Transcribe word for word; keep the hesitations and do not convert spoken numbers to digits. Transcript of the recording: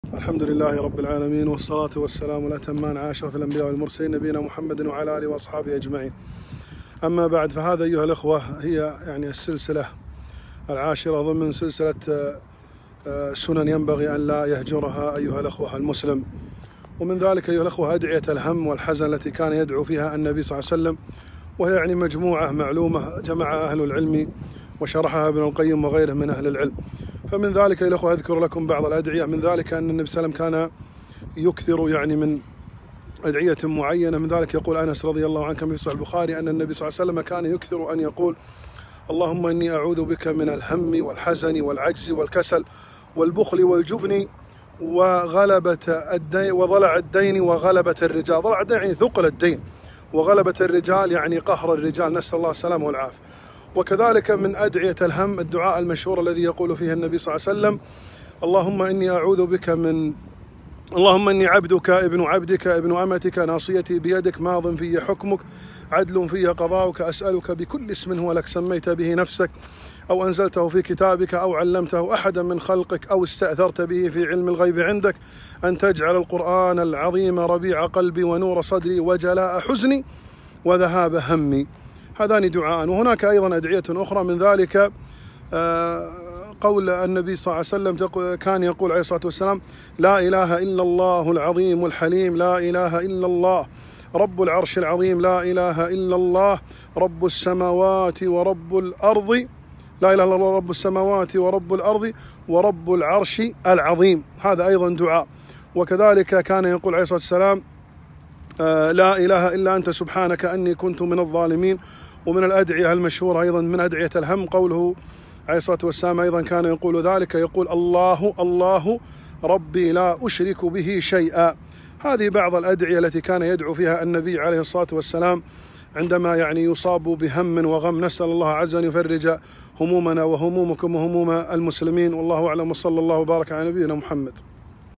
الحمد لله رب العالمين، والصلاة والسلام الأتمان على أشرف الأنبياء والمرسلين نبينا محمد وعلى آله وأصحابه أجمعين. أما بعد، فهذا أيها الأخوة هي يعني السلسلة العاشرة ضمن سلسلة سنن ينبغي أن لا يهجرها أيها الأخوة المسلم. ومن ذلك أيها الأخوة أدعية الهم والحزن التي كان يدعو فيها النبي صلى الله عليه وسلم، وهي يعني مجموعة معلومة جمعها أهل العلم وشرحها ابن القيم وغيره من أهل العلم. فمن ذلك يا الأخوة أذكر لكم بعض الأدعية. من ذلك أن النبي صلى الله عليه وسلم كان يكثر يعني من أدعية معينة. من ذلك يقول أنس رضي الله عنه كما في صحيح البخاري أن النبي صلى الله عليه وسلم كان يكثر أن يقول: اللهم إني أعوذ بك من الهم والحزن والعجز والكسل والبخل والجبن وغلبة الدين وضلع الدين وغلبة الرجال. ضلع الدين يعني ثقل الدين، وغلبة الرجال يعني قهر الرجال، نسأل الله السلامة والعافية. وكذلك من أدعية الهم الدعاء المشهور الذي يقول فيه النبي صلى الله عليه وسلم: اللهم إني أعوذ بك من اللهم إني عبدك ابن عبدك ابن أمتك ناصيتي بيدك ماض في حكمك عدل في قضاؤك أسألك بكل اسم هو لك سميت به نفسك أو أنزلته في كتابك أو علمته أحدا من خلقك أو استأثرت به في علم الغيب عندك أن تجعل القرآن العظيم ربيع قلبي ونور صدري وجلاء حزني وذهاب همي. هذان دعاء. وهناك أيضا أدعية أخرى، من ذلك قول النبي صلى الله عليه وسلم كان يقول عليه الصلاة والسلام: لا إله إلا الله العظيم الحليم، لا إله إلا الله رب العرش العظيم، لا إله إلا الله رب السماوات ورب الأرض، لا إله إلا الله رب السماوات ورب الأرض ورب العرش العظيم. هذا أيضا دعاء. وكذلك كان يقول عليه الصلاة والسلام: لا إله إلا أنت سبحانك أني كنت من الظالمين. ومن الأدعية المشهورة أيضا من أدعية الهم قوله عليه الصلاة والسلام أيضا كان يقول ذلك، يقول: الله الله ربي لا أشرك به شيئا. هذه بعض الأدعية التي كان يدعو فيها النبي عليه الصلاة والسلام عندما يعني يصاب بهم وغم. نسأل الله عز وجل أن يفرج همومنا وهمومكم وهموم المسلمين. والله أعلم، وصلى الله وبارك على نبينا محمد.